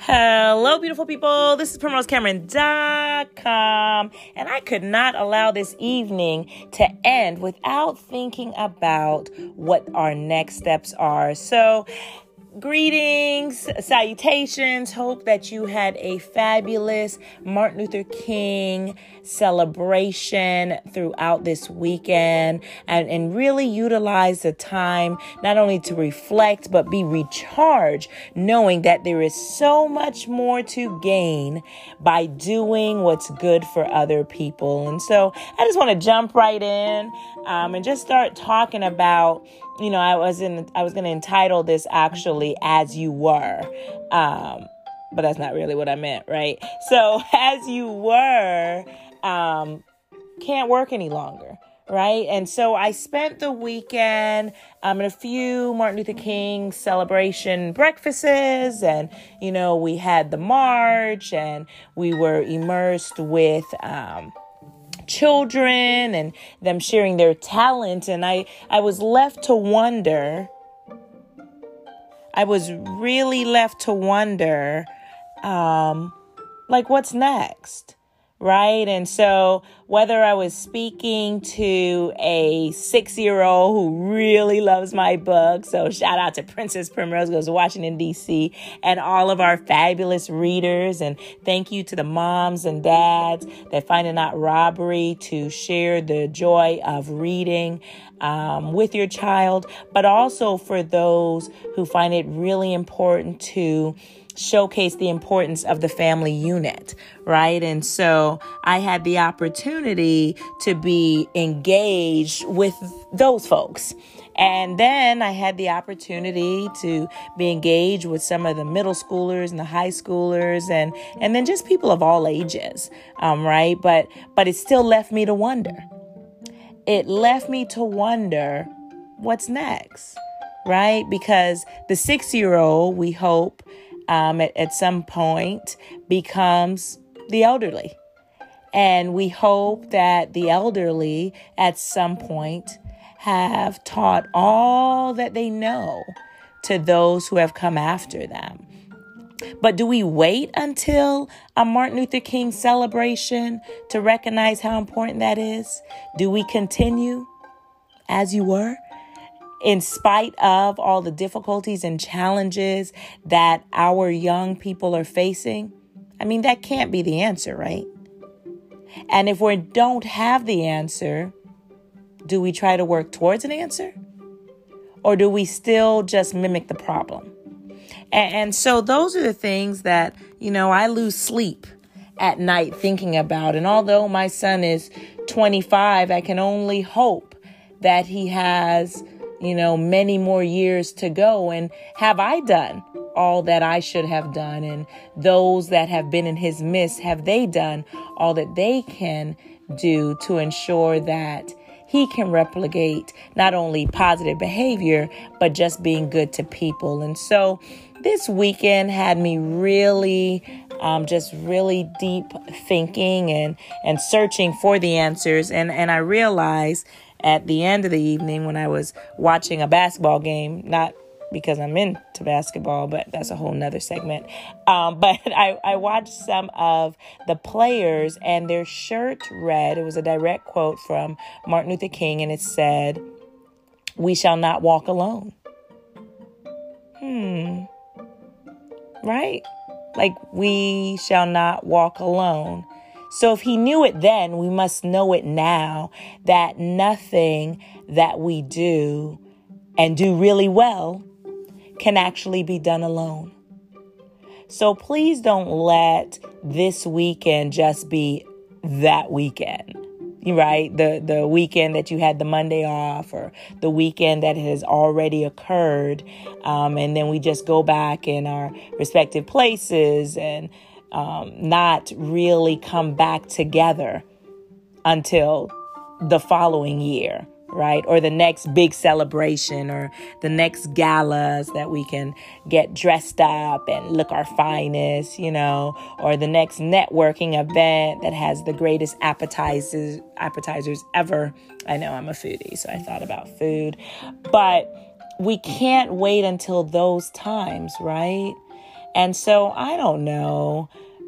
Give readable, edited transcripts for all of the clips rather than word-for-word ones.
Hello, beautiful people. This is PrimroseCameron.com, and I could not allow this evening to end without thinking about what our next steps are. So, greetings, salutations. Hope that you had a fabulous Martin Luther King celebration throughout this weekend and really utilize the time not only to reflect but be recharged, knowing that there is so much more to gain by doing what's good for other people. And so I just want to jump right in and just start talking about, I was going to entitle this actually As You Were, but that's not really what I meant, right? So as you were, can't work any longer, right? And so I spent the weekend in a few Martin Luther King celebration breakfasts, and, we had the march, and we were immersed with children and them sharing their talent. And I was left to wonder, really left to wonder, what's next, right? And so whether I was speaking to a 6-year-old who really loves my book, so shout out to Princess Primrose Goes to Washington, D.C., and all of our fabulous readers, and thank you to the moms and dads that find it not robbery to share the joy of reading with your child, but also for those who find it really important to showcase the importance of the family unit, right? And so I had the opportunity to be engaged with those folks. And then I had the opportunity to be engaged with some of the middle schoolers and the high schoolers and then just people of all ages, right? But it still left me to wonder. It left me to wonder what's next, right? Because the 6-year-old, we hope, at some point becomes the elderly. And we hope that the elderly at some point have taught all that they know to those who have come after them. But do we wait until a Martin Luther King celebration to recognize how important that is? Do we continue as you were? In spite of all the difficulties and challenges that our young people are facing? I mean, that can't be the answer, right? And if we don't have the answer, do we try to work towards an answer? Or do we still just mimic the problem? And so those are the things that, I lose sleep at night thinking about. And although my son is 25, I can only hope that he has many more years to go. And have I done all that I should have done? And those that have been in his midst, have they done all that they can do to ensure that he can replicate not only positive behavior, but just being good to people? And so this weekend had me really, just really deep thinking and searching for the answers. And I realized at the end of the evening when I was watching a basketball game, not because I'm into basketball, but that's a whole nother segment. But I watched some of the players, and their shirt read, it was a direct quote from Martin Luther King, and it said, "We shall not walk alone." Right? Like, we shall not walk alone. So if he knew it then, we must know it now, that nothing that we do and do really well can actually be done alone. So please don't let this weekend just be that weekend, right? The weekend that you had the Monday off, or the weekend that has already occurred. And then we just go back in our respective places and not really come back together until the following year, right? Or the next big celebration, or the next galas that we can get dressed up and look our finest, or the next networking event that has the greatest appetizers ever. I know I'm a foodie, so I thought about food, but we can't wait until those times, right? And so I don't know,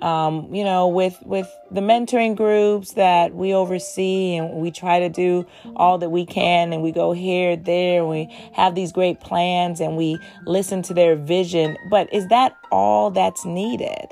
with the mentoring groups that we oversee, and we try to do all that we can, and we go here, there, and we have these great plans and we listen to their vision. But is that all that's needed?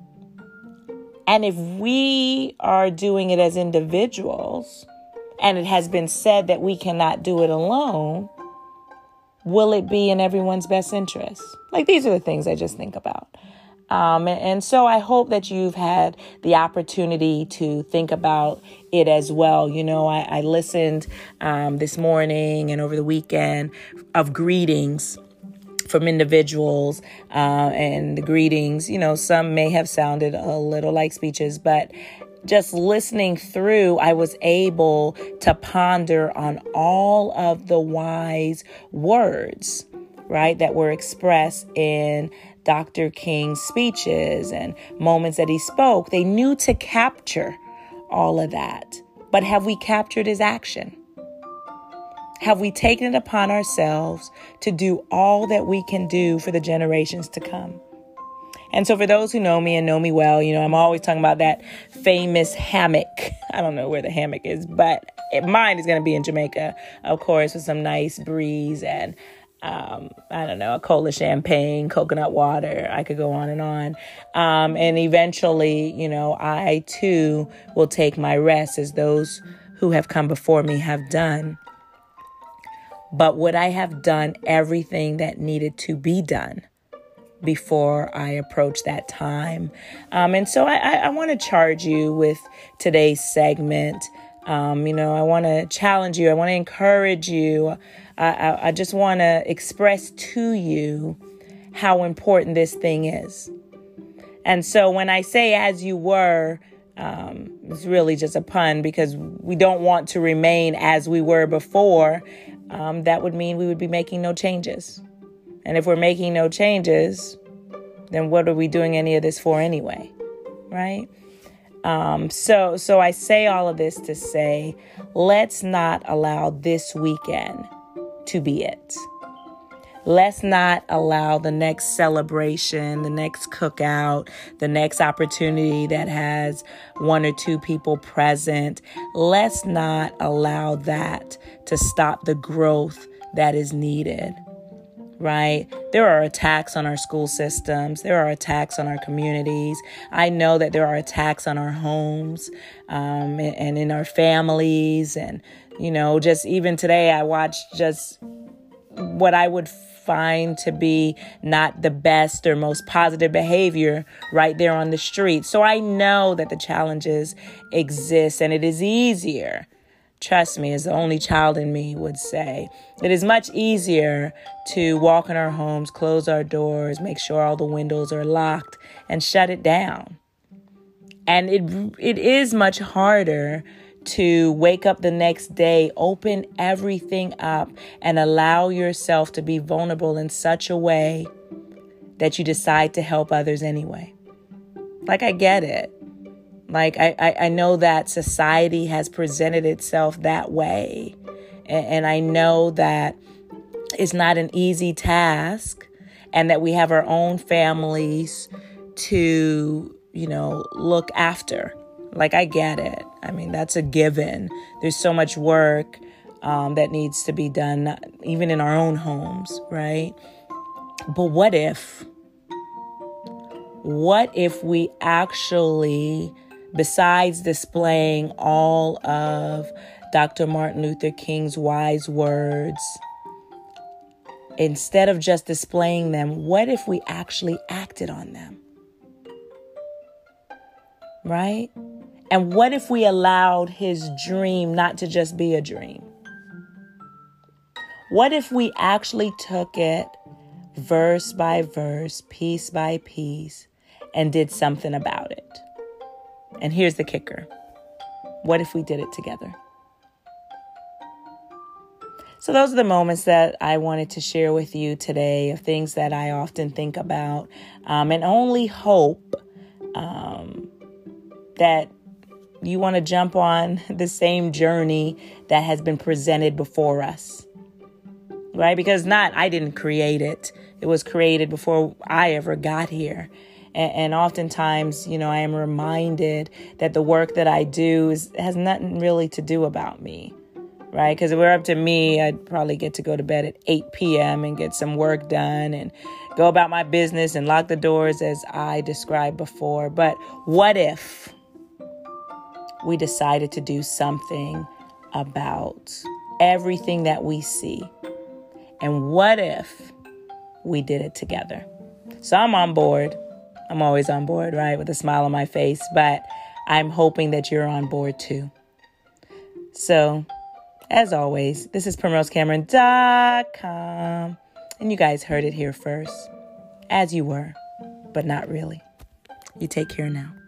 And if we are doing it as individuals, and it has been said that we cannot do it alone, will it be in everyone's best interest? Like, these are the things I just think about. And so I hope that you've had the opportunity to think about it as well. I listened this morning and over the weekend of greetings from individuals, and the greetings, some may have sounded a little like speeches, but just listening through, I was able to ponder on all of the wise words, right, that were expressed in Dr. King's speeches and moments that he spoke. They knew to capture all of that. But have we captured his action? Have we taken it upon ourselves to do all that we can do for the generations to come? And so for those who know me and know me well, I'm always talking about that famous hammock. I don't know where the hammock is, but mine is going to be in Jamaica, of course, with some nice breeze and a cola champagne, coconut water. I could go on and on. And eventually, I too will take my rest as those who have come before me have done. But would I have done everything that needed to be done before I approach that time? And so I want to charge you with today's segment. I want to challenge you. I want to encourage you. I just want to express to you how important this thing is. And so when I say as you were, it's really just a pun, because we don't want to remain as we were before. That would mean we would be making no changes. And if we're making no changes, then what are we doing any of this for anyway? Right? So I say all of this to say, let's not allow this weekend to be it. Let's not allow the next celebration, the next cookout, the next opportunity that has one or two people present. Let's not allow that to stop the growth that is needed. Right? There are attacks on our school systems. There are attacks on our communities. I know that there are attacks on our homes, and in our families. And, just even today, I watched just what I would find to be not the best or most positive behavior right there on the street. So I know that the challenges exist, and it is easier. Trust me, as the only child in me would say, it is much easier to walk in our homes, close our doors, make sure all the windows are locked, and shut it down. And it is much harder to wake up the next day, open everything up, and allow yourself to be vulnerable in such a way that you decide to help others anyway. Like, I get it. Like, I know that society has presented itself that way. And I know that it's not an easy task, and that we have our own families to, look after. Like, I get it. I mean, that's a given. There's so much work that needs to be done, even in our own homes, right? But what if we actually, besides displaying all of Dr. Martin Luther King's wise words, instead of just displaying them, what if we actually acted on them? Right? And what if we allowed his dream not to just be a dream? What if we actually took it verse by verse, piece by piece, and did something about it? And here's the kicker. What if we did it together? So those are the moments that I wanted to share with you today, of things that I often think about, and only hope that you want to jump on the same journey that has been presented before us. right? Because I didn't create it. It was created before I ever got here. And oftentimes, I am reminded that the work that I do has nothing really to do about me, right? Because if it were up to me, I'd probably get to go to bed at 8 p.m. and get some work done and go about my business and lock the doors as I described before. But what if we decided to do something about everything that we see? And what if we did it together? So I'm on board. I'm always on board, right? With a smile on my face, but I'm hoping that you're on board too. So as always, this is PrimroseCameron.com. And you guys heard it here first, as you were, but not really. You take care now.